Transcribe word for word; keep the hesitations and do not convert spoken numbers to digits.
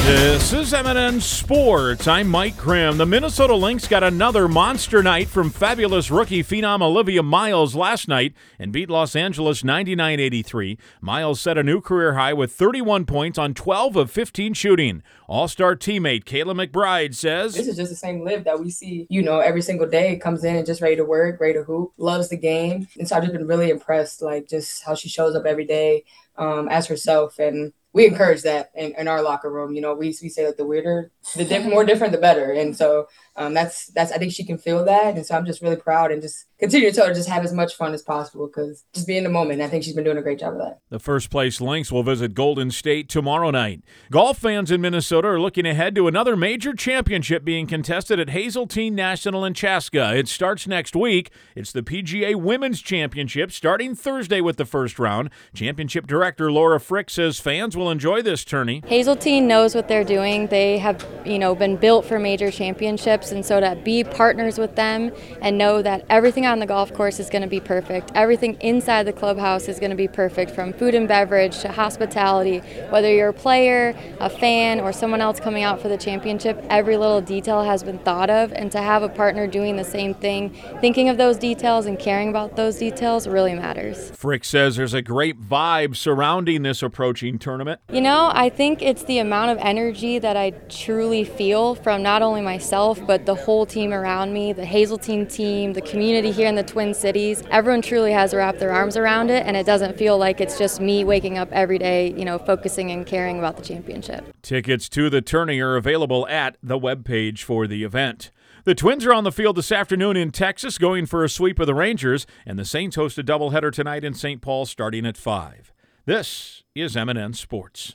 This is M and N Sports. I'm Mike Grimm. The Minnesota Lynx got another monster night from fabulous rookie phenom Olivia Miles last night and beat Los Angeles ninety-nine eighty-three. Miles set a new career high with thirty-one points on twelve of fifteen shooting. All-star teammate Kayla McBride says, "This is just the same Liv that we see, you know, every single day. Comes in and just ready to work, ready to hoop, loves the game." And so I've just been really impressed, like just how she shows up every day um, as herself. And we encourage that in, in our locker room. You know, we we say that the weirder, the diff- more different, the better. And so um, that's that's I think she can feel that. And so I'm just really proud and just continue to tell her just have as much fun as possible because just be in the moment. I think she's been doing a great job of that. The first place Lynx will visit Golden State tomorrow night. Golf fans in Minnesota are looking ahead to another major championship being contested at Hazeltine National in Chaska. It starts next week. It's the P G A Women's Championship starting Thursday with the first round. Championship director Laura Frick says fans will enjoy this tourney. Hazeltine knows what they're doing. They have, you know, been built for major championships, and so to be partners with them and know that everything on the golf course is going to be perfect. Everything inside the clubhouse is going to be perfect, from food and beverage to hospitality. Whether you're a player, a fan, or someone else coming out for the championship, every little detail has been thought of, and to have a partner doing the same thing, thinking of those details and caring about those details really matters. Frick says there's a great vibe surrounding this approaching tournament. You know, I think it's the amount of energy that I truly feel from not only myself, but the whole team around me, the Hazeltine team, the community here in the Twin Cities. Everyone truly has wrapped their arms around it, and it doesn't feel like it's just me waking up every day, you know, focusing and caring about the championship. Tickets to the tourney are available at the webpage for the event. The Twins are on the field this afternoon in Texas going for a sweep of the Rangers, and the Saints host a doubleheader tonight in Saint Paul starting at five. This is M and N Sports.